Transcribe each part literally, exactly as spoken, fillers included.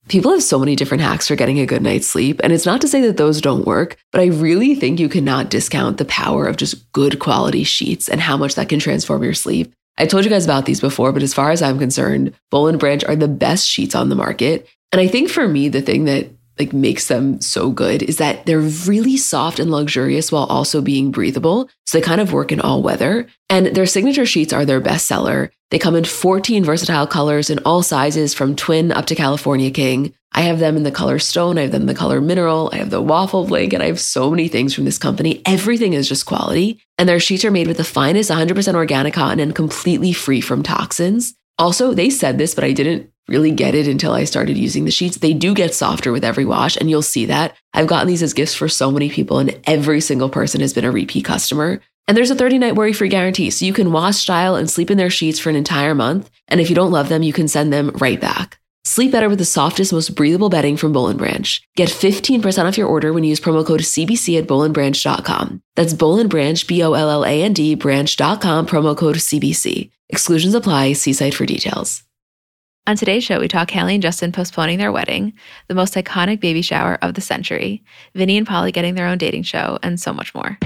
People have so many different hacks for getting a good night's sleep, and it's not to say that those don't work, but I really think you cannot discount the power of just good quality sheets and how much that can transform your sleep. I told you guys about these before, but as far as I'm concerned, Boll and Branch are the best sheets on the market. And I think for me, the thing that like makes them so good is that they're really soft and luxurious while also being breathable. So they kind of work in all weather. And their signature sheets are their best seller. They come in fourteen versatile colors in all sizes from twin up to California King. I have them in the color stone. I have them in the color mineral. I have the waffle blanket. I have so many things from this company. Everything is just quality. And their sheets are made with the finest one hundred percent organic cotton and completely free from toxins. Also, they said this, but I didn't really get it until I started using the sheets. They do get softer with every wash, and you'll see that. I've gotten these as gifts for so many people, and every single person has been a repeat customer. And there's a thirty-night worry-free guarantee, so you can wash, style, and sleep in their sheets for an entire month. And if you don't love them, you can send them right back. Sleep better with the softest, most breathable bedding from Boll and Branch. Get fifteen percent off your order when you use promo code C B C at boll and branch dot com. That's Boll and Branch, B O L L A N D, branch dot com, promo code C B C. Exclusions apply. See site for details. On today's show, we talk Hailey and Justin postponing their wedding, the most iconic baby shower of the century, Vinny and Polly getting their own dating show, and so much more.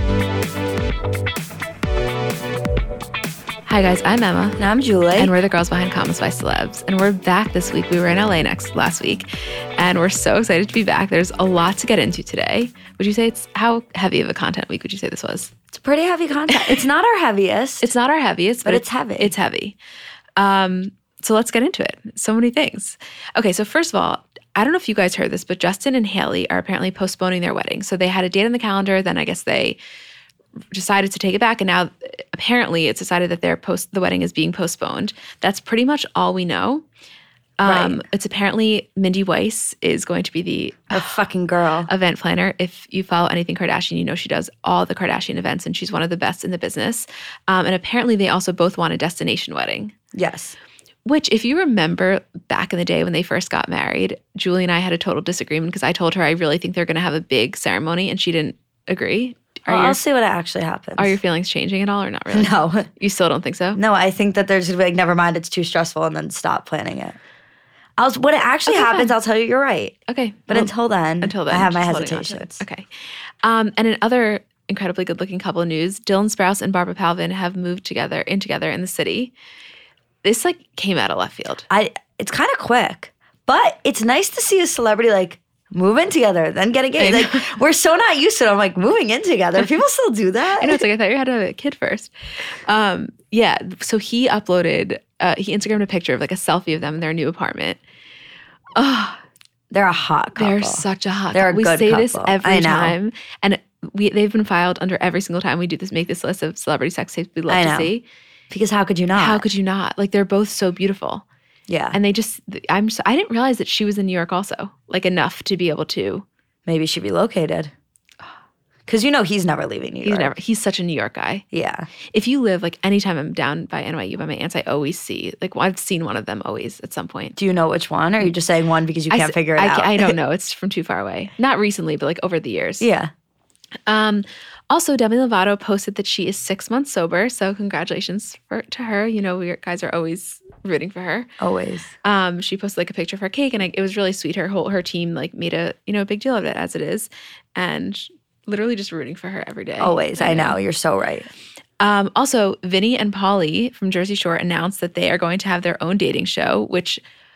Hi guys, I'm Emma. And I'm Julie. And we're the girls behind Comments by Celebs. And we're back this week. We were in L A next last week. And we're so excited to be back. There's a lot to get into today. Would you say it's, how heavy of a content week would you say this was? It's pretty heavy content. It's not our heaviest. It's not our heaviest. But, but it's, it's heavy. It's heavy. Um, so let's get into it. So many things. Okay, so first of all, I don't know if you guys heard this, but Justin and Hailey are apparently postponing their wedding. So they had a date on the calendar. Then I guess they decided to take it back, and now apparently it's decided that their post the wedding is being postponed. That's pretty much all we know. Um, right. It's apparently Mindy Weiss is going to be the a fucking girl event planner. If you follow anything Kardashian, you know she does all the Kardashian events, and she's one of the best in the business. Um, and apparently they also both want a destination wedding. Yes. Which, if you remember back in the day when they first got married, Julie and I had a total disagreement because I told her I really think they're going to have a big ceremony, and she didn't agree. Well, your, I'll see what actually happens. Are your feelings changing at all or not really? No. You still don't think so? No, I think that there's going to be like, never mind, it's too stressful, and then stop planning it. I'll, when it actually okay, happens, fine. I'll tell you you're right. Okay. But well, until then, until then, I have my just holding on to hesitations. it. Okay. Um, and in other incredibly good-looking couple news, Dylan Sprouse and Barbara Palvin have moved together in together in the city. This like came out of left field. I It's kind of quick, but it's nice to see a celebrity like move in together, then get engaged. Like we're so not used to it. I'm like, moving in together. People still do that. I know, it's like I thought you had to have a kid first. Um, yeah. So he uploaded, uh, he Instagrammed a picture of like a selfie of them in their new apartment. Oh, they're a hot couple. They're such a hot They're couple. a good We say couple. this every I know. time. And we they've been filed under every single time we do this, make this list of celebrity sex tapes we'd love I to know. see. Because how could you not? How could you not? Like they're both so beautiful. Yeah. And they just, I'm just, I didn't realize that she was in New York also, like enough to be able to. Maybe she relocated. Because you know he's never leaving New York. He's never, he's such a New York guy. Yeah. If you live, like anytime I'm down by N Y U by my aunts, I always see, like well, I've seen one of them always at some point. Do you know which one? Or are you just saying one because you I can't s- figure it I, out? ca- I don't know. It's from too far away. Not recently, but like over the years. Yeah. Um, also, Demi Lovato posted that she is six months sober. So congratulations for, to her. You know, we guys are always rooting for her. Always. Um, she posted like a picture of her cake, and I, it was really sweet. Her whole her team like made a you know a big deal of it, as it is, and literally just rooting for her every day. Always. I know. You're so right. Um, also, Vinny and Polly from Jersey Shore announced that they are going to have their own dating show, which,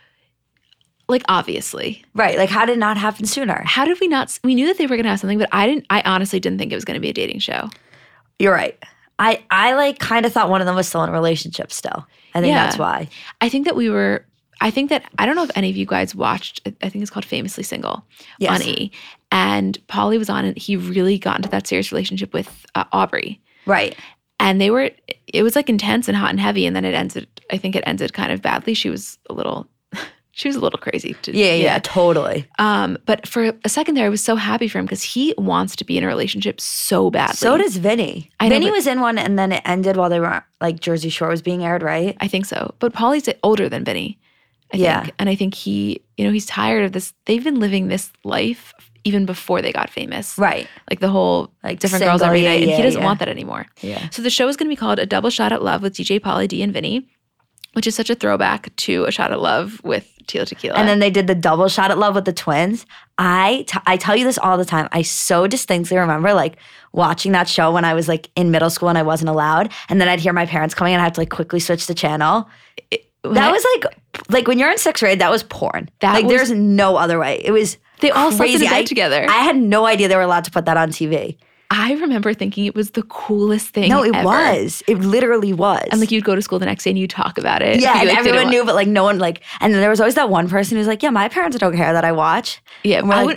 like, obviously. Right. Like, how did it not happen sooner? How did we not? We knew that they were going to have something, but I didn't. I honestly didn't think it was going to be a dating show. You're right. I, I like, kind of thought one of them was still in a relationship still. I think Yeah. that's why. I think that we were. I think that I don't know if any of you guys watched. I think it's called Famously Single Yes. on E. And Polly was on it. He really got into that serious relationship with uh, Aubrey. Right. And they were. It was like intense and hot and heavy. And then it ended. I think it ended kind of badly. She was a little. She was a little crazy. To, Yeah, yeah, totally. Um, but for a second there, I was so happy for him because he wants to be in a relationship so badly. So does Vinny. I know, Vinny but- was in one and then it ended while they were, like, Jersey Shore was being aired, right? I think so. But Polly's older than Vinny, I Yeah. think. And I think he, you know, he's tired of this. They've been living this life even before they got famous. Right. Like the whole Like different single, girls every yeah, night. And yeah, he doesn't yeah. want that anymore. Yeah. So the show is going to be called A Double Shot at Love with D J Pauly D and Vinny. which is such a throwback to A Shot at Love with Tila Tequila. And then they did the double Shot at Love with the twins. I, t- I tell you this all the time. I so distinctly remember like watching that show when I was like in middle school and I wasn't allowed. And then I'd hear my parents coming and I had to like quickly switch the channel. It, that was like, like when you're in sixth grade, that was porn. That like was, there's no other way. It was They all slept crazy. in bed I, together. I had no idea they were allowed to put that on T V. I remember thinking it was the coolest thing No, it ever. was. It literally was. And like you'd go to school the next day and you'd talk about it. Yeah, you, and like, everyone knew, but like no one like, and then there was always that one person who's like, yeah, my parents don't care that I watch. Yeah, and we're I like, would,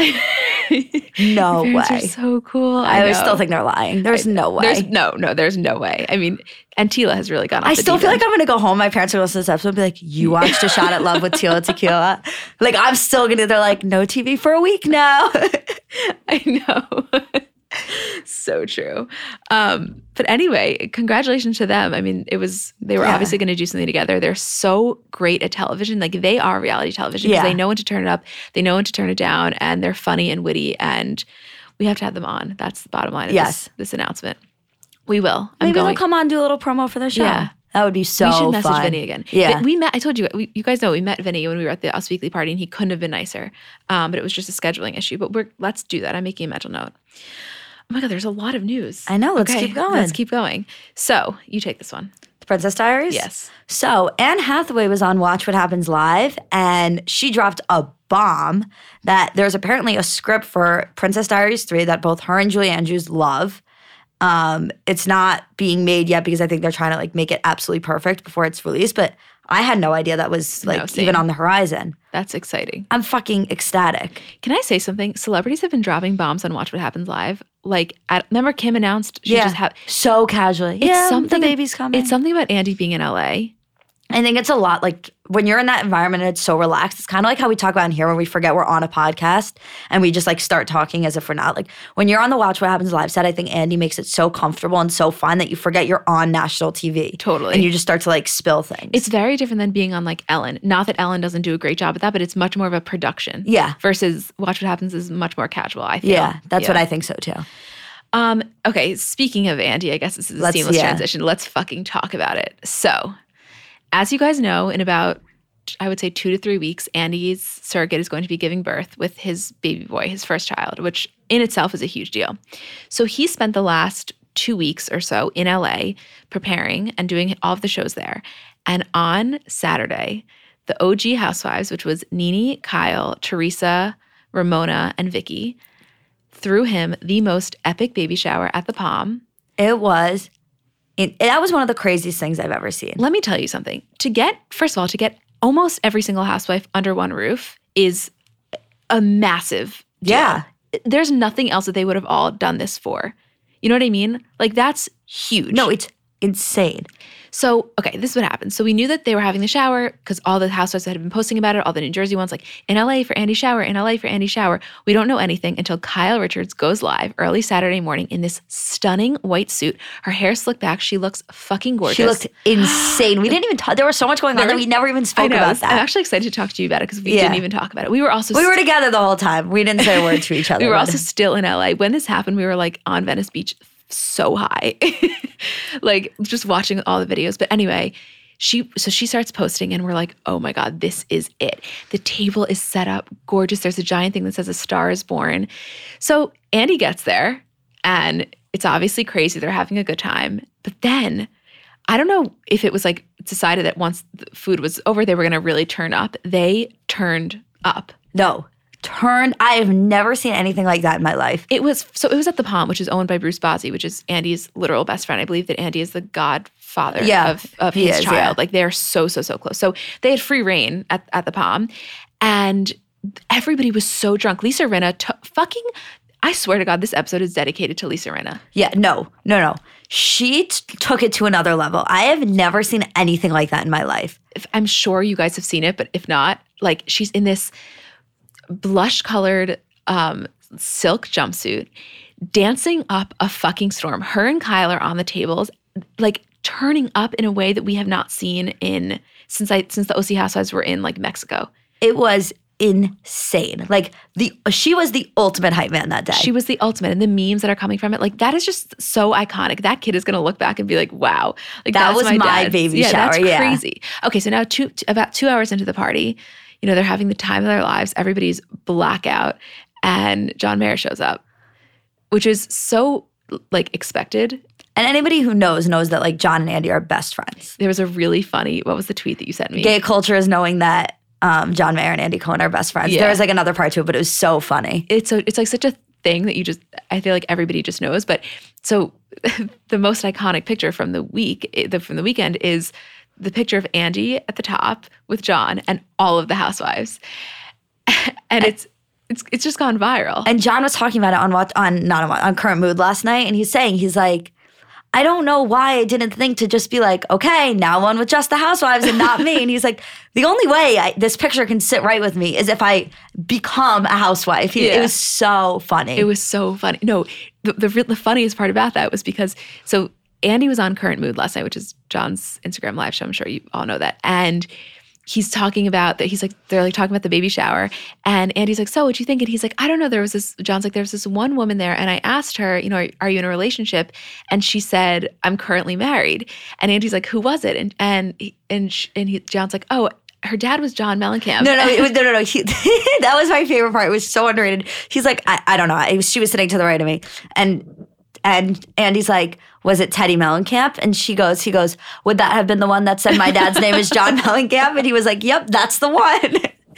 oh, no Your parents way. are so cool. I, I know. still think they're lying. There's I, no way. There's no, no, there's no way. I mean, and Tila has really gone off I the still deep feel end. like I'm gonna go home. My parents are gonna listen to this episode and be like, you watched A Shot at Love with Tila Tequila. Like I'm still gonna, they're like, no T V for a week now. I know. So true. Um, but anyway, congratulations to them. I mean, it was, they were Yeah. obviously going to do something together. They're so great at television. Like they are reality television because Yeah. they know when to turn it up, they know when to turn it down, and they're funny and witty. And we have to have them on. That's the bottom line of Yes. this, this announcement. We will. I'm Maybe going. they'll come on and do a little promo for the show. Yeah. That would be so we should message fun. Vinny again. Yeah. Vin- we met. I told you. We, you guys know we met Vinny when we were at the Us Weekly party, and he couldn't have been nicer. Um, but it was just a scheduling issue. But we're let's do that. I'm making a mental note. Oh my God, there's a lot of news. I know. Let's Okay, keep going. Let's keep going. So you take this one. The Princess Diaries? Yes. So Anne Hathaway was on Watch What Happens Live, and she dropped a bomb that there's apparently a script for Princess Diaries three that both her and Julie Andrews love. Um, it's not being made yet because I think they're trying to like make it absolutely perfect before it's released, but I had no idea that was like No, same. even on the horizon. That's exciting. I'm fucking ecstatic. Can I say something? Celebrities have been dropping bombs on Watch What Happens Live. Like, at, remember Kim announced she just had. so casually. It's yeah, something. the baby's coming. It's something about Andy being in L A. I think it's a lot like when you're in that environment and it's so relaxed. It's kind of like how we talk about in here when we forget we're on a podcast and we just like start talking as if we're not. Like when you're on the Watch What Happens Live set, I think Andy makes it so comfortable and so fun that you forget you're on national T V. Totally. And you just start to like spill things. It's very different than being on like Ellen. Not that Ellen doesn't do a great job at that, but it's much more of a production. Yeah. Versus Watch What Happens is much more casual, I feel. yeah, that's what I think so too. Um, okay, speaking of Andy, I guess this is a Let's- seamless yeah. transition. Let's fucking talk about it. So, as you guys know, in about, I would say two to three weeks, Andy's surrogate is going to be giving birth with his baby boy, his first child, which in itself is a huge deal. So he spent the last two weeks or so in L A preparing and doing all of the shows there. And on Saturday, the O G housewives, which was Nene, Kyle, Teresa, Ramona, and Vicky, threw him the most epic baby shower at the Palm. It was, it, that was one of the craziest things I've ever seen. Let me tell you something. To get, first of all, to get almost every single housewife under one roof is a massive deal. Yeah. There's nothing else that they would have all done this for. You know what I mean? Like that's huge. No, it's insane. So, okay, this is what happened. So we knew that they were having the shower because all the housewives that had been posting about it, all the New Jersey ones, like in L A for Andy shower, in L A for Andy shower. We don't know anything until Kyle Richards goes live early Saturday morning in this stunning white suit. Her hair slicked back. She looks fucking gorgeous. She looked insane. We didn't even talk. There was so much going on that we never even I spoke know. about that. I'm actually excited to talk to you about it because we Yeah. didn't even talk about it. We were also we were st- together the whole time. We didn't say a word to each other. we were but- also still in L A. When this happened, we were like on Venice Beach so high. Like just watching all the videos. But anyway, she so she starts posting and we're like, oh my God, this is it. The table is set up gorgeous. There's a giant thing that says a star is born. So Andy gets there and it's obviously crazy. They're having a good time. But then I don't know if it was like decided that once the food was over, they were going to really turn up. They turned up. No. Turned. I have never seen anything like that in my life. It was, so it was at the Palm, which is owned by Bruce Bozzi, which is Andy's literal best friend. I believe that Andy is the godfather Yeah, of, of he his is, child. yeah. Like they're so, so, so close. So they had free reign at, at the Palm and everybody was so drunk. Lisa Rinna t- fucking, I swear to God, this episode is dedicated to Lisa Rinna. Yeah, no, no, no. She t- took it to another level. I have never seen anything like that in my life. If, I'm sure you guys have seen it, but if not, like she's in this blush colored um, silk jumpsuit dancing up a fucking storm. Her and Kyle are on the tables, like turning up in a way that we have not seen in since I since the O C Housewives were in like Mexico. It was insane. Like the she was the ultimate hype man that day. She was the ultimate. And the memes that are coming from it, like that is just so iconic. That kid is going to look back and be like, wow. Like that that's was my, my dad's. baby yeah, shower. That's yeah. crazy. Okay, so now two about two hours into the party, you know, they're having the time of their lives. Everybody's blackout. And John Mayer shows up, which is so like expected. And anybody who knows knows that like John and Andy are best friends. There was a really funny, what was the tweet that you sent me? Gay culture is knowing that um, John Mayer and Andy Cohen are best friends. Yeah. There was like another part to it, but it was so funny. It's so it's like such a thing that you just, I feel like everybody just knows. But so the most iconic picture from the week, the, from the weekend is the picture of Andy at the top with John and all of the housewives. And it's, It's it's just gone viral. And John was talking about it on what on not on, on Current Mood last night, and he's saying he's like, I don't know why I didn't think to just be like, okay, now one with just the housewives and not me. And he's like, the only way I, this picture can sit right with me is if I become a housewife. He, Yeah. It was so funny. It was so funny. No, the, the the funniest part about that was because so Andy was on Current Mood last night, which is John's Instagram live show. I'm sure you all know that, and he's talking about that. He's like, they're like talking about the baby shower. And Andy's like, so what'd you think? And he's like, I don't know. There was this, John's like, there was this one woman there. And I asked her, you know, are, are you in a relationship? And she said, I'm currently married. And Andy's like, who was it? And, and, and, sh- and he, John's like, oh, her dad was John Mellencamp. No, no, it was, no, no, no. He, that was my favorite part. It was so underrated. He's like, I, I don't know. It was, she was sitting to the right of me. And And Andy's like, was it Teddy Mellencamp? And she goes, he goes, would that have been the one that said my dad's name is John Mellencamp? And he was like, yep, that's the one.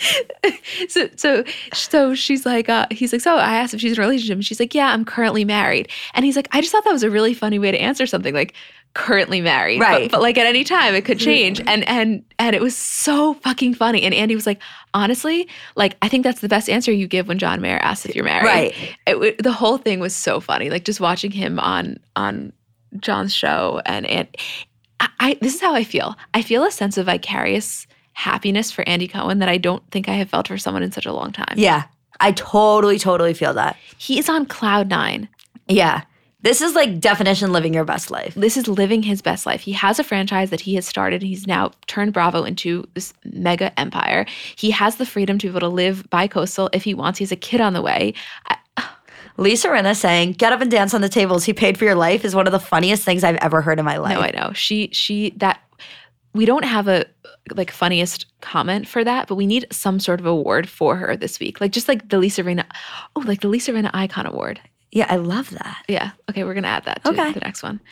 so so so she's like, uh, he's like, so I asked if she's in a relationship. And she's like, yeah, I'm currently married. And he's like, I just thought that was a really funny way to answer something, like currently married. Right. But, but like at any time it could change. And and and it was so fucking funny. And Andy was like, honestly, like I think that's the best answer you give when John Mayer asks if you're married. Right. It, it, the whole thing was so funny. Like just watching him on on John's show and and I, I this is how I feel. I feel a sense of vicarious happiness for Andy Cohen that I don't think I have felt for someone in such a long time. Yeah, I totally, totally feel that. He is on cloud nine. Yeah. This is like definition living your best life. This is living his best life. He has a franchise that he has started. He's now turned Bravo into this mega empire. He has the freedom to be able to live bi-coastal if he wants. He has a kid on the way. I, Lisa Rinna saying, get up and dance on the tables he paid for your life is one of the funniest things I've ever heard in my life. no, I know. She, she, that, we don't have a like funniest comment for that, but we need some sort of award for her this week. Like just like the Lisa Rinna, oh, like the Lisa Rinna Icon Award. Yeah, I love that. Yeah. Okay, we're gonna add that to Okay. the next one.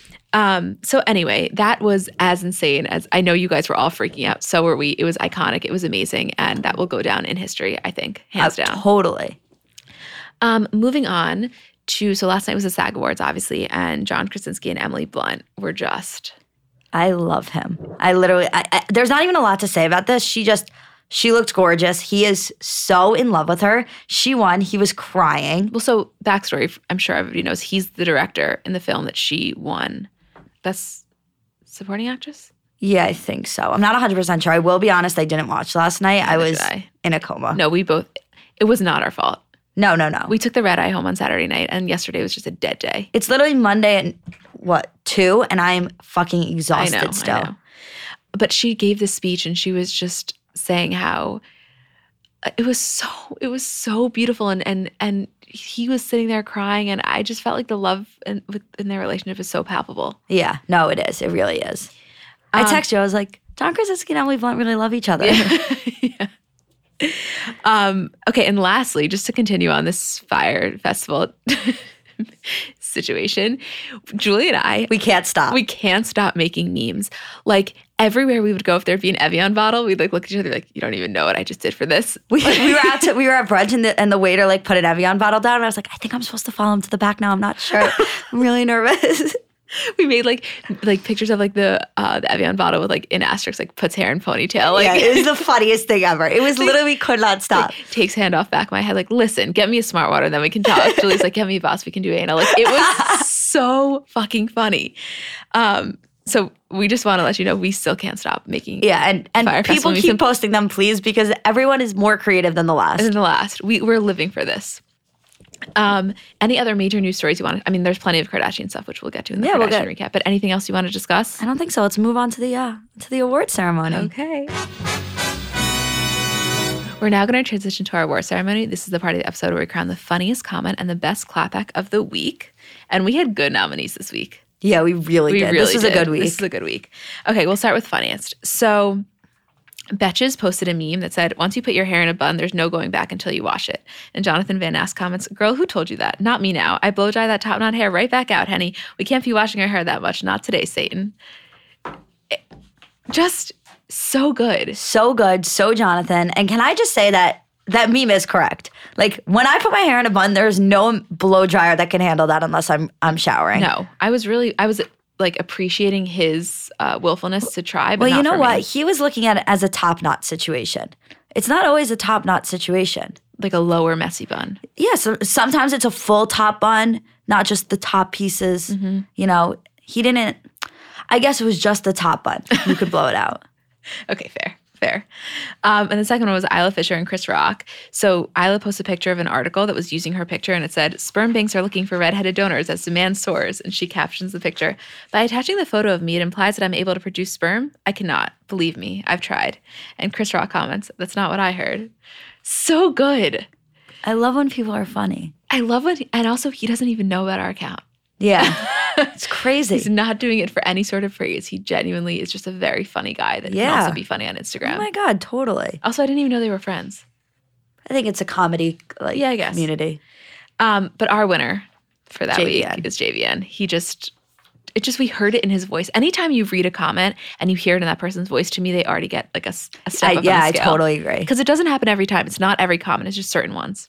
Um, so anyway, that was as insane as I know you guys were all freaking out. So were we. It was iconic. It was amazing. And that will go down in history, I think, hands Uh, down. Totally. Um, moving on to, so last night was the SAG Awards, obviously, and John Krasinski and Emily Blunt were just, I love him. I literally, I, I, there's not even a lot to say about this. She just, she looked gorgeous. He is so in love with her. She won. He was crying. well, so backstory, I'm sure everybody knows, he's the director in the film that she won. Best supporting actress? Yeah, I think so. I'm not one hundred percent sure. I will be honest, I didn't watch last night. I Neither was did I. in a coma. No, we both, it was not our fault. No, no, no. We took the red eye home on Saturday night, and yesterday was just a dead day. It's literally Monday at, what, two? And I'm fucking exhausted I know, still. I know. But she gave this speech, and she was just saying how it was so it was so beautiful, and and and he was sitting there crying, and I just felt like the love in, in their relationship is so palpable. Yeah, no, it is. It really is. I Um, texted you. I was like, John Krasinski and Emily Blunt really love each other. yeah. Um, okay, and lastly, just to continue on this Fire Festival situation, Julie and I, We can't stop. we can't stop making memes. Like everywhere we would go, if there'd be an Evian bottle, we'd like look at each other like, you don't even know what I just did for this. we, we were out to, we were at brunch and the, and the waiter like put an Evian bottle down and I was like, I think I'm supposed to follow him to the back now. I'm not sure. I'm really nervous. We made like like pictures of like the uh, the Evian bottle with like in asterisks like puts hair in ponytail. Like yeah, it was the funniest thing ever. It was literally we could not stop. like, takes hand off back of my head. Like, listen, get me a smart water, then we can talk. Julie's like, get me a boss, we can do anal. Like, it was so fucking funny. Um, so we just want to let you know we still can't stop making. Yeah, and, and Fire people Festival keep memes. posting them, please, because everyone is more creative than the last. In the last, we we're living for this. Um, any other major news stories you want? I mean, there's plenty of Kardashian stuff, which we'll get to in the Yeah, we'll Kardashian get- recap. But anything else you want to discuss? I don't think so. Let's move on to the uh, to the award ceremony. Okay. We're now going to transition to our award ceremony. This is the part of the episode where we crown the funniest comment and the best clapback of the week. And we had good nominees this week. Yeah, we really We did. really this was did. a good week. This is a good week. Okay, we'll start with funniest. So Betches posted a meme that said, once you put your hair in a bun, there's no going back until you wash it. And Jonathan Van Ness comments, girl, who told you that? Not me now. I blow dry that top knot hair right back out, Henny. We can't be washing our hair that much. Not today, Satan. It, just so good. So good. So Jonathan. And can I just say that that meme is correct. Like when I put my hair in a bun, there's no blow dryer that can handle that unless I'm I'm showering. No, I was really, I was like appreciating his uh, willfulness to try. But Well, not you know for what? me. He was looking at it as a top knot situation. It's not always a top knot situation. Like a lower messy bun. Yeah, so sometimes it's a full top bun, not just the top pieces. Mm-hmm. You know, he didn't, I guess it was just the top bun. You could blow it out. Okay, fair, fair. Um, and the second one was Isla Fisher and Chris Rock. So Isla posted a picture of an article that was using her picture, and it said, sperm banks are looking for redheaded donors as demand soars. And she captions the picture, by attaching the photo of me, it implies that I'm able to produce sperm. I cannot. Believe me, I've tried. And Chris Rock comments, that's not what I heard. So good. I love when people are funny. I love when, and also he doesn't even know about our account. Yeah, it's crazy. He's not doing it for any sort of praise. He genuinely is just a very funny guy that Yeah. can also be funny on Instagram. Oh my God, totally. Also, I didn't even know they were friends. I think it's a comedy like Yeah, I guess. community. Um, but our winner for that J V N. week is J V N. He just, it just, we heard it in his voice. Anytime you read a comment and you hear it in that person's voice, to me, they already get like a, s- a step I, up yeah, on I the scale. totally agree. Because it doesn't happen every time. It's not every comment. It's just certain ones.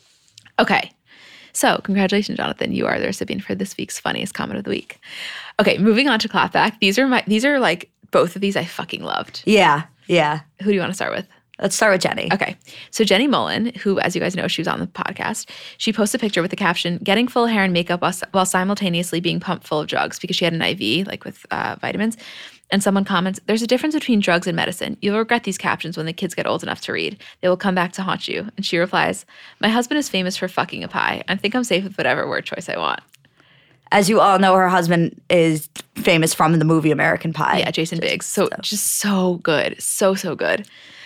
Okay. So congratulations, Jonathan. You are the recipient for this week's funniest comment of the week. Okay, moving on to clapback. These are my, these are like, both of these I fucking loved. Yeah, yeah. Who do you want to start with? Let's start with Jenny. Okay. So Jenny Mullen, who, as you guys know, she was on the podcast, she posted a picture with the caption, getting full hair and makeup while, while simultaneously being pumped full of drugs, because she had an I V, like with uh, vitamins. And someone comments, there's a difference between drugs and medicine. You'll regret these captions when the kids get old enough to read. They will come back to haunt you. And she replies, my husband is famous for fucking a pie. I think I'm safe with whatever word choice I want. As you all know, her husband is famous from the movie American Pie. Yeah, Jason Biggs. So just so good. So, so good.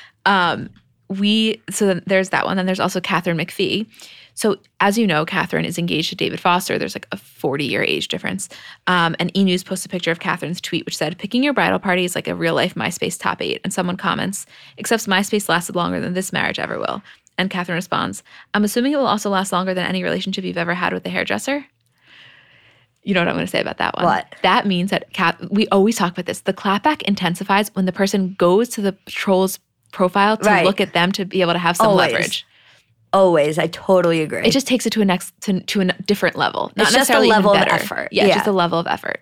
Um, we, so then there's that one. Then there's also Catherine McPhee. So as you know, Catherine is engaged to David Foster. There's like a forty-year age difference. Um, and E! News posted a picture of Catherine's tweet, which said, picking your bridal party is like a real-life MySpace top eight. And someone comments, except MySpace lasted longer than this marriage ever will. And Catherine responds, I'm assuming it will also last longer than any relationship you've ever had with a hairdresser. You know what I'm going to say about that one? What? That means that Cat, we always talk about this. The clapback intensifies when the person goes to the troll's profile to Right. look at them to be able to have some Always. leverage. Always. I totally agree. It just takes it to a next to, to a different level. Not It's just a necessarily even level of better. effort. Yeah, Yeah. just a level of effort.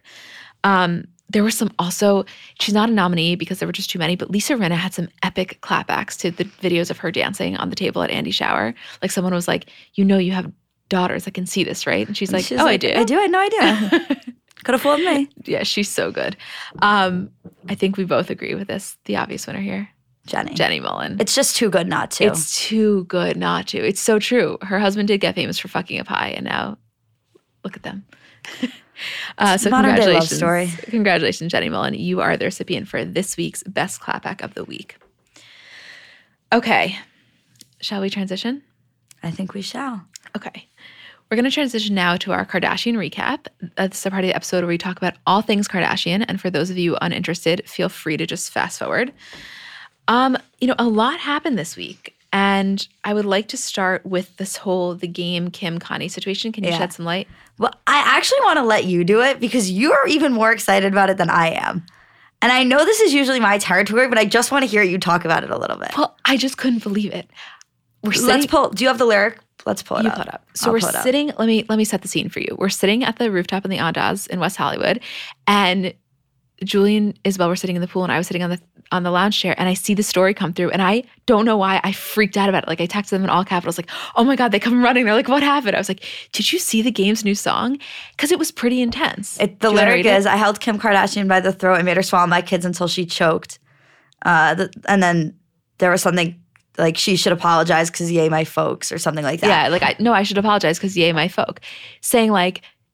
Um, there was some also, she's not a nominee because there were just too many, but Lisa Rinna had some epic clapbacks to the videos of her dancing on the table at Andy's shower. Like someone was like, you know you have daughters that can see this, right? And she's like, She's oh, like, I do. I do. I had no idea. Could have fooled me. Yeah, she's so good. Um, I think we both agree with this. The obvious winner here, Jenny. Jenny Mullen. It's just too good not to. It's too good not to. It's so true. Her husband did get famous for fucking a pie, and now look at them. uh, so Modern day love congratulations, story. congratulations, Jenny Mullen. You are the recipient for this week's best clapback of the week. Okay, shall we transition? I think we shall. Okay. We're going to transition now to our Kardashian recap. That's the part of the episode where we talk about all things Kardashian. And for those of you uninterested, feel free to just fast forward. Um, you know, a lot happened this week. And I would like to start with this whole the game Kim Kanye situation. Can you Yeah. shed some light? Well, I actually want to let you do it because you are even more excited about it than I am. And I know this is usually my territory, but I just want to hear you talk about it a little bit. Well, I just couldn't believe it. We're sitting, Let's pull. Do you have the lyric? Let's pull it You up. pull it up. So I'll we're pull it up. sitting. Let me let me set the scene for you. We're sitting at the rooftop in the Andaz in West Hollywood, and Julian, Isabel were sitting in the pool, and I was sitting on the on the lounge chair, and I see the story come through, and I don't know why I freaked out about it. Like I texted them in all capitals, like, "Oh my god!" They come running. They're like, "What happened?" I was like, "Did you see the Game's new song?" Because it was pretty intense. It, the Do you wanna lyric read it? is, I held Kim Kardashian by the throat and made her swallow my kids until she choked. Uh, the, and then there was something like she should apologize because yay, my folks, or something like that. Yeah, like I no, I should apologize because yay, my folk, saying like,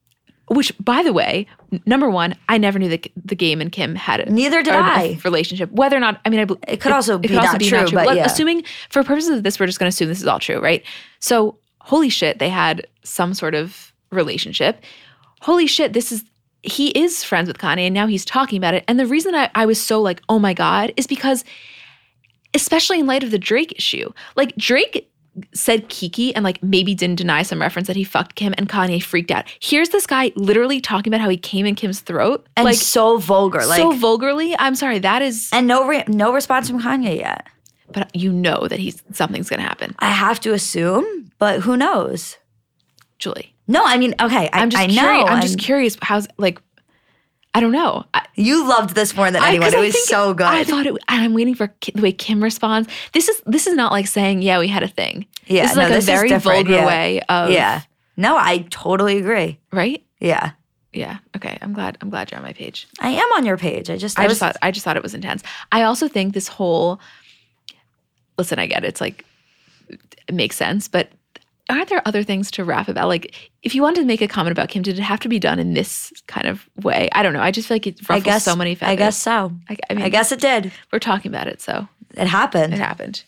Which, by the way, n- number one, I never knew that the Game and Kim had a, Neither did or a I. relationship. Whether or not, I mean, I, bel- It could also be could not true, but Let- yeah. Assuming, for purposes of this, we're just going to assume this is all true, right? So, holy shit, they had some sort of relationship. Holy shit, this is, he is friends with Kanye and now he's talking about it. And the reason I, I was so like, oh my God, is because, especially in light of the Drake issue, like Drake said Kiki and like maybe didn't deny some reference that he fucked Kim and Kanye freaked out. Here's this guy literally talking about how he came in Kim's throat. And like so vulgar. Like, so vulgarly. I'm sorry, that is, and no re- no response from Kanye yet. but you know that he's something's going to happen. I have to assume, but who knows? Julie. No, I mean, okay, I, I'm just I know. curious. I'm just and curious how's like, I don't know. I, You loved this more than I- anyone. 'cause It I was think- so good. I thought it. And I'm waiting for Ki- the way Kim responds. This is this is not like saying, "Yeah, we had a thing." yeah, this is no, like this a very is different. vulgar yeah. way of Yeah. No, I totally agree. right. Yeah. Yeah. Okay. I'm glad. I'm glad you're on my page. I am on your page. I just I, I, just was thought. I just thought it was intense. I also think this whole. Listen, I get it. It's like it makes sense, but aren't there other things to rap about? Like, if you wanted to make a comment about Kim, did it have to be done in this kind of way? I don't know. I just feel like it I ruffles guess so many feathers. I guess so. I, I mean, I guess it did. we're talking about it, so It happened. it happened.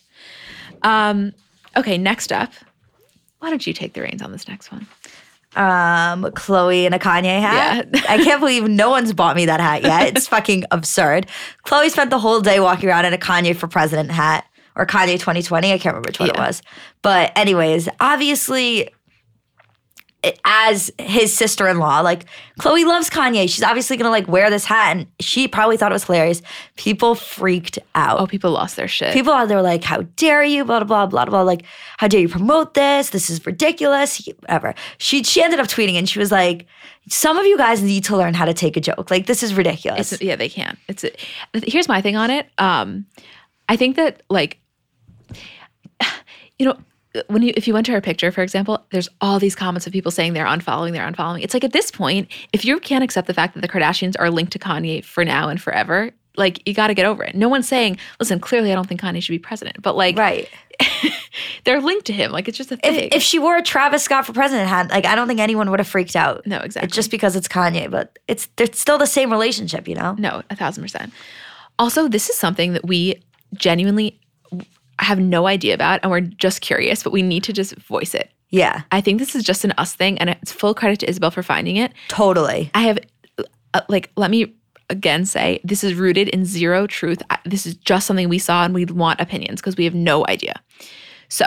Um, okay, next up. Why don't you take the reins on this next one? Um, Chloe in a Kanye hat. Yeah. I can't believe no one's bought me that hat yet. It's fucking absurd. Chloe spent the whole day walking around in a Kanye for president hat. Or Kanye twenty twenty. I can't remember which one it Yeah. was. But anyways, obviously, it- as his sister-in-law, like, Chloe loves Kanye. She's obviously going to, like, wear this hat. And she probably thought it was hilarious. People freaked out. Oh, people lost their shit. People out there were like, how dare you, blah, blah, blah, blah, blah. Like, how dare you promote this? This is ridiculous. Whatever. She she ended up tweeting and she was like, some of you guys need to learn how to take a joke. Like, this is ridiculous. It's, yeah, they can't. It's here's my thing on it. Um, I think that like, you know, when you if you went to her picture, for example, there's all these comments of people saying they're unfollowing, they're unfollowing. It's like at this point, if you can't accept the fact that the Kardashians are linked to Kanye for now and forever, like you got to get over it. No one's saying, listen, clearly I don't think Kanye should be president, but like, right. they're linked to him. Like it's just a thing. If, if she wore a Travis Scott for president hat, like, I don't think anyone would have freaked out. No, exactly. It's just because it's Kanye, but it's it's still the same relationship, you know? No, a thousand percent. Also, this is something that we genuinely have no idea about and we're just curious, but we need to just voice it. Yeah, I think this is just an us thing and it's full credit to Isabel for finding it. totally. I have, uh, like, let me again say, this is rooted in zero truth. I, this is just something we saw and we want opinions because we have no idea. So,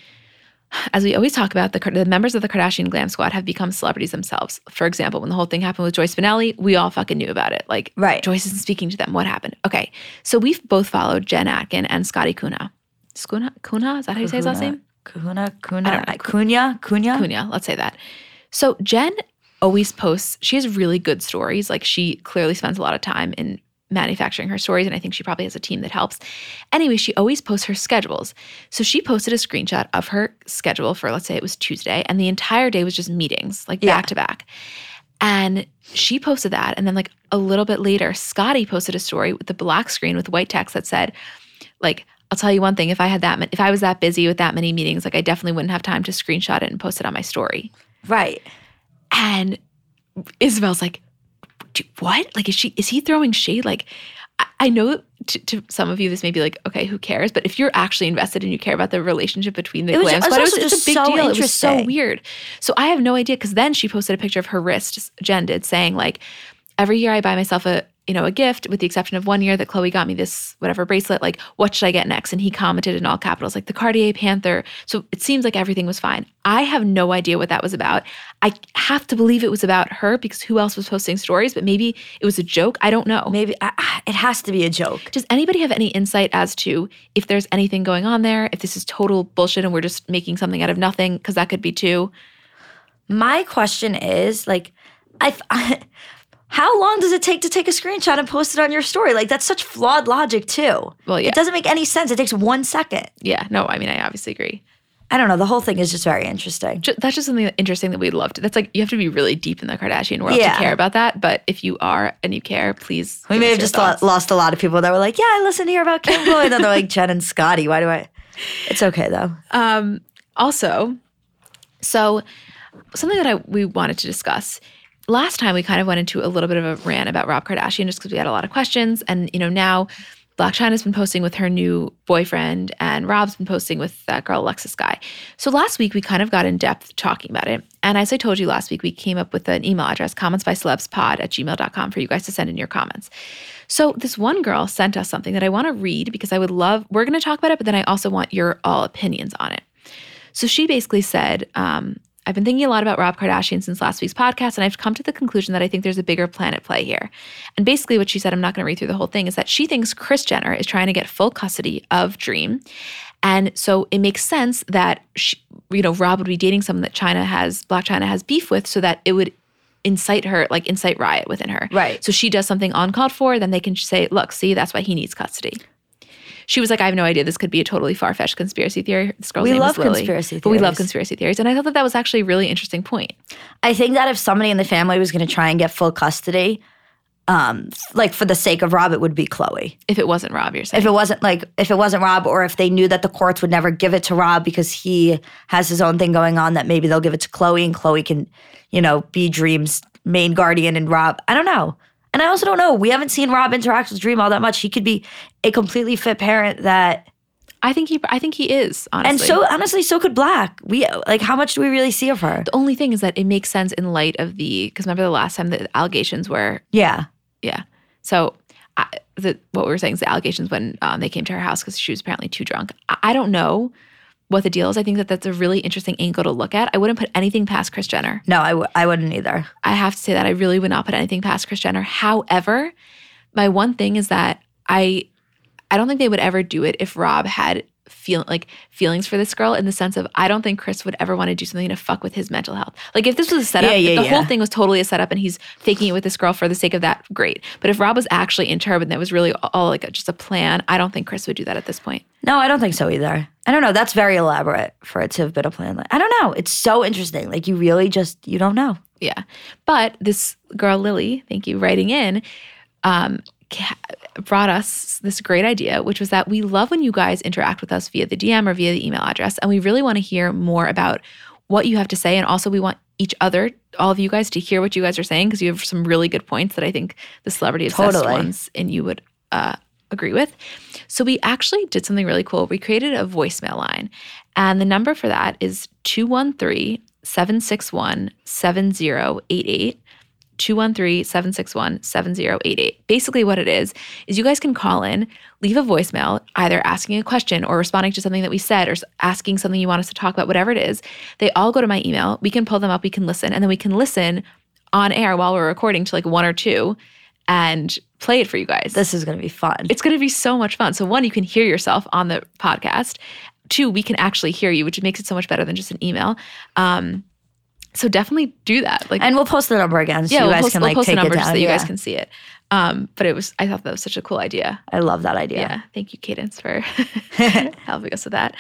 as we always talk about, the, the members of the Kardashian Glam Squad have become celebrities themselves. For example, when the whole thing happened with Joyce Finelli, we all fucking knew about it. Like, Right. Joyce isn't speaking to them. What happened? Okay, so we've both followed Jen Atkin and Scotty Kuna. Kuna? Kuna? Is that how you say his last name? Kuna, I Kuna, don't know. Cunha, Cunha. Cunha, let's say that. So Jen always posts, she has really good stories. Like she clearly spends a lot of time in manufacturing her stories, and I think she probably has a team that helps. Anyway, she always posts her schedules. So she posted a screenshot of her schedule for, let's say it was Tuesday, and the entire day was just meetings, like Yeah. back to back. And she posted that, and then like a little bit later, Scotty posted a story with the black screen with white text that said, like, I'll tell you one thing, if I had that, ma- if I was that busy with that many meetings, like I definitely wouldn't have time to screenshot it and post it on my story. Right. And Isabel's like, "Dude, what? Like, is she, is he throwing shade? Like, I, I know to, to some of you, this may be like, okay, who cares? But if you're actually invested and you care about the relationship between the It was Glam ju- it was Squad, it was, also it's a just big so deal. It was so interesting. weird. So I have no idea. Cause then she posted a picture of her wrist, Jen did, saying like, every year I buy myself a, you know, a gift, with the exception of one year that Chloe got me this whatever bracelet, like, what should I get next? And he commented in all capitals, like the Cartier Panther. So it seems like everything was fine. I have no idea what that was about. I have to believe it was about her because who else was posting stories? But maybe it was a joke. I don't know. Maybe I, I- it has to be a joke. Does anybody have any insight as to if there's anything going on there, if this is total bullshit and we're just making something out of nothing? Because that could be too. My question is, like, I, I how long does it take to take a screenshot and post it on your story? Like, that's such flawed logic too. Well, yeah. It doesn't make any sense. It takes one second. Yeah, no, I mean, I obviously agree. I don't know. The whole thing is just very interesting. Ju- That's just something that- interesting that we'd love to. That's like, you have to be really deep in the Kardashian world Yeah. to care about that. But if you are and you care, please. We give may us have your just lo- thoughts. lost a lot of people that were like, yeah, I listen to hear about Kim Chloe. And then they're like, Jen and Scotty. Why do I? It's okay though. Um, also, so something that I we wanted to discuss last time we kind of went into a little bit of a rant about Rob Kardashian just because we had a lot of questions. And, you know, now Blac Chyna's been posting with her new boyfriend and Rob's been posting with that girl, Alexis Guy. So last week we kind of got in depth talking about it. And as I told you last week, we came up with an email address, commentsbycelebspod at gmail dot com for you guys to send in your comments. So this one girl sent us something that I want to read because I would love, we're going to talk about it, but then I also want your all opinions on it. So she basically said, um, I've been thinking a lot about Rob Kardashian since last week's podcast, and I've come to the conclusion that I think there's a bigger plan at play here. And basically what she said, I'm not going to read through the whole thing, is that she thinks Kris Jenner is trying to get full custody of Dream. And so it makes sense that, she, you know, Rob would be dating someone that Chyna has, Blac Chyna has beef with, so that it would incite her, like incite riot within her. Right. So she does something uncalled for, then they can say, look, see, that's why he needs custody. She was like, I have no idea. This could be a totally far-fetched conspiracy theory. This girl's we name love is Lily. conspiracy theories. But we love conspiracy theories. And I thought that that was actually a really interesting point. I think that if somebody in the family was going to try and get full custody, um, like for the sake of Rob, it would be Khloe. If it wasn't Rob, you're saying? If it wasn't like, if it wasn't Rob, or if they knew that the courts would never give it to Rob because he has his own thing going on, that maybe they'll give it to Khloe and Khloe can, you know, be Dream's main guardian and Rob. I don't know. And I also don't know. We haven't seen Rob interact with Dream all that much. He could be a completely fit parent that... I think he I think he is, honestly. And so, honestly, so could Blac. We, like, how much do we really see of her? The only thing is that it makes sense in light of the, because remember the last time the allegations were... Yeah. Yeah. So I, the, what we were saying is the allegations when um, they came to her house because she was apparently too drunk. I, I don't know what the deal is. I think that that's a really interesting angle to look at. I wouldn't put anything past Kris Jenner. No, I, w- I wouldn't either. I have to say that I really would not put anything past Kris Jenner. However, my one thing is that I I don't think they would ever do it if Rob had feel like feelings for this girl, in the sense of I don't think Kris would ever want to do something to fuck with his mental health. Like if this was a setup, yeah, yeah, if the yeah. whole thing was totally a setup and he's faking it with this girl for the sake of that, great. But if Rob was actually into her, but that was really all like a, just a plan, I don't think Kris would do that at this point. No, I don't think so either. I don't know. That's very elaborate for it to have been a plan. I don't know. It's so interesting. Like you really just, you don't know. Yeah. But this girl, Lily, thank you, writing in, um, brought us this great idea, which was that we love when you guys interact with us via the D M or via the email address. And we really want to hear more about what you have to say. And also we want each other, all of you guys, to hear what you guys are saying, because you have some really good points that I think the celebrity obsessed Totally. ones and you would uh, agree with. So we actually did something really cool. We created a voicemail line. And the number for that is two one three, seven six one, seven zero eight eight. two one three, seven six one, seven zero eight eight. Basically what it is, is you guys can call in, leave a voicemail, either asking a question or responding to something that we said or asking something you want us to talk about, whatever it is. They all go to my email. We can pull them up, we can listen, and then we can listen on air while we're recording to like one or two and play it for you guys. This is going to be fun. It's going to be so much fun. So one, you can hear yourself on the podcast. Two, we can actually hear you, which makes it so much better than just an email. Um, So definitely do that. Like, and we'll post the number again so yeah, you we'll guys post, can we'll like post take the number it just down. so you yeah. guys can see it. Um, but it was, I thought that was such a cool idea. I love that idea. Yeah. Thank you, Cadence, for helping us with that.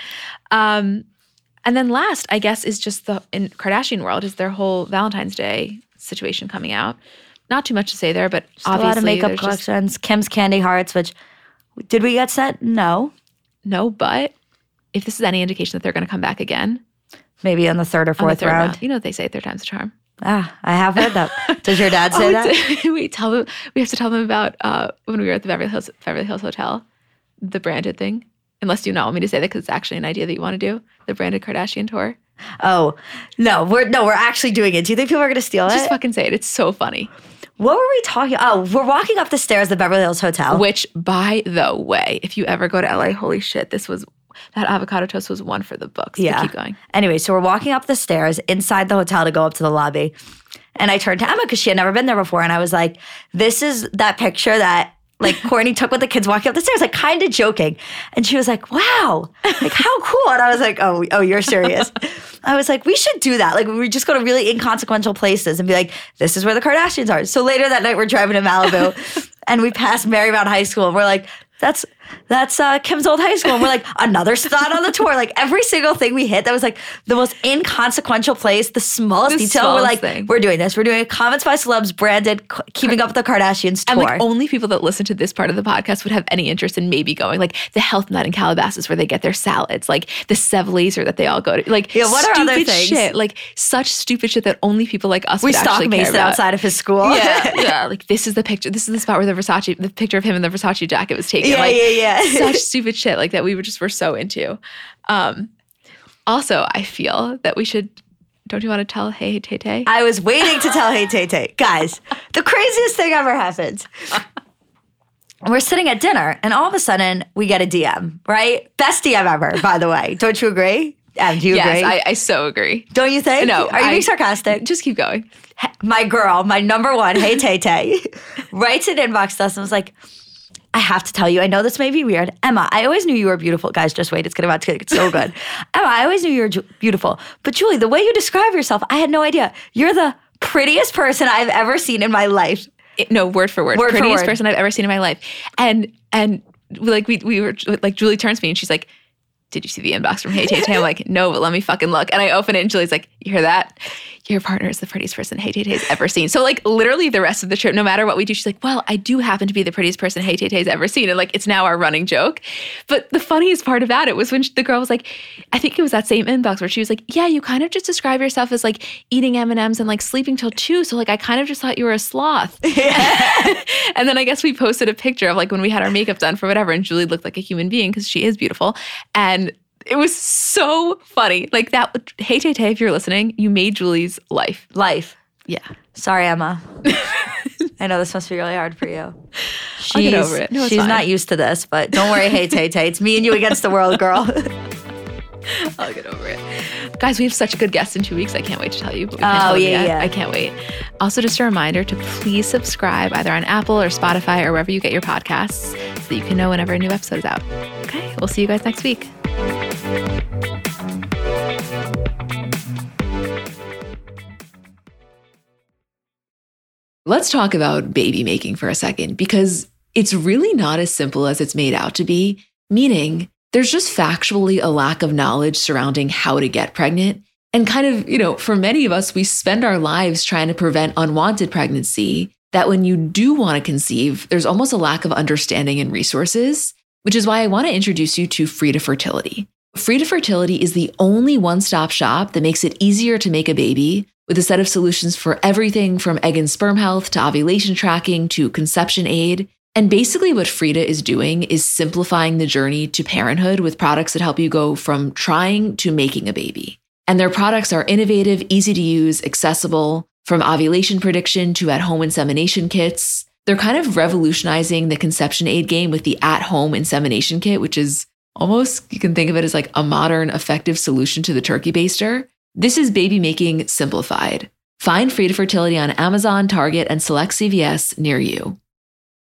Um, and then last, I guess, is just the in Kardashian world is their whole Valentine's Day situation coming out. Not too much to say there, but Just obviously a lot of makeup there's just- collections. Kim's Candy Hearts, which did we get set? No. no, but if this is any indication that they're going to come back again, Maybe on the third or on the fourth third round. round. You know what they say, third time's a charm. Ah, I have heard that. Does your dad say Oh, that? it's- we tell them. We have to tell them about uh, when we were at the Beverly Hills Beverly Hills Hotel, the branded thing. Unless you not want me to say that because it's actually an idea that you want to do, the branded Kardashian tour. Oh, no, we're no, we're actually doing it. Do you think people are going to steal Just it? fucking say it. It's so funny. What were we talking? Oh, we're walking up the stairs of the Beverly Hills Hotel. Which, by the way, if you ever go to L A, holy shit, this was that avocado toast was one for the books. But Yeah. keep going. Anyway, so we're walking up the stairs inside the hotel to go up to the lobby. And I turned to Emma because she had never been there before. And I was like, this is that picture that like Kourtney took with the kids walking up the stairs, like kind of joking. And she was like, wow, like how cool. And I was like, oh, oh, you're serious. I was like, we should do that. Like we just go to really inconsequential places and be like, this is where the Kardashians are. So later that night we're driving to Malibu and we passed Marymount High School and we're like, that's That's uh, Kim's old high school. And we're like, another spot on the tour. Like every single thing we hit that was like the most inconsequential place, the smallest The detail. smallest We're like, thing. we're doing this. We're doing a Comments by Celebs branded K- Keeping Up with the Kardashians tour. And like only people that listen to this part of the podcast would have any interest in maybe going. Like the Health Nut in Calabasas where they get their salads. Like the Sev Laser that they all go to. Like Yeah, what are stupid other things? shit. Like such stupid shit that only people like us we would stalk actually care Mason about. outside of his school. Yeah, yeah. Like this is the picture. This is the spot where the Versace, the picture of him in the Versace jacket was taken. Yeah, like, yeah, yeah. Such stupid shit like that we were just were so into. Um, also, I feel that we should. Don't you want to tell Hey Tay Tay? I was waiting to tell Hey Tay Tay. Guys, the craziest thing ever happened. We're sitting at dinner, and all of a sudden, we get a D M, right? Best D M ever, by the way. Don't you agree? Em, do you yes, agree? I, I so agree. Don't you think? No, Are you I- being sarcastic? Just keep going. My girl, my number one, Hey Tay Tay, writes an inbox to us and was like, I have to tell you, I know this may be weird. Emma, I always knew you were beautiful. Guys, just wait. It's going to get so good. Emma, I always knew you were ju- beautiful. But Julie, the way you describe yourself, I had no idea. You're the prettiest person I've ever seen in my life. It- no, word for word. Word for Prettiest word. person I've ever seen in my life. And and like we we were like Julie turns to me and she's like, did you see the inbox from Hey Tay Tay? I'm like, no, but let me fucking look. And I open it and Julie's like, you hear that? Your partner is the prettiest person Hey Tay Tay's ever seen. So like literally the rest of the trip, no matter what we do, she's like, well, I do happen to be the prettiest person Hey Tay Tay's ever seen. And like, it's now our running joke. But the funniest part about it was when the girl was like, I think it was that same inbox where she was like, yeah, you kind of just describe yourself as like eating M and M's and like sleeping till two. So like, I kind of just thought you were a sloth. And then I guess we posted a picture of like when we had our makeup done for whatever. And Julie looked like a human being because she is beautiful. And it was so funny. Like that, Hey Tay Tay, if you're listening, you made Julie's life. Life. Yeah. Sorry, Emma. I know this must be really hard for you. She's, I'll get over it. No, it's she's fine. not used to this, but don't worry, Hey Tay Tay. It's me and you against the world, girl. I'll get over it. Guys, we have such a good guest in two weeks. I can't wait to tell you. But we can't Oh, tell them yeah, yet. yeah. I can't wait. Also, just a reminder to please subscribe either on Apple or Spotify or wherever you get your podcasts so that you can know whenever a new episode is out. Okay, we'll see you guys next week. Let's talk about baby making for a second, because it's really not as simple as it's made out to be, meaning there's just factually a lack of knowledge surrounding how to get pregnant. And kind of, you know, for many of us, we spend our lives trying to prevent unwanted pregnancy, that when you do want to conceive, there's almost a lack of understanding and resources, which is why I want to introduce you to Frida Fertility. Frida Fertility is the only one-stop shop that makes it easier to make a baby, with a set of solutions for everything from egg and sperm health to ovulation tracking to conception aid. And basically what Frida is doing is simplifying the journey to parenthood with products that help you go from trying to making a baby. And their products are innovative, easy to use, accessible, from ovulation prediction to at-home insemination kits. They're kind of revolutionizing the conception aid game with the at-home insemination kit, which is almost, you can think of it as like a modern, effective solution to the turkey baster. This is baby making simplified. Find Frida Fertility on Amazon, Target, and select C V S near you.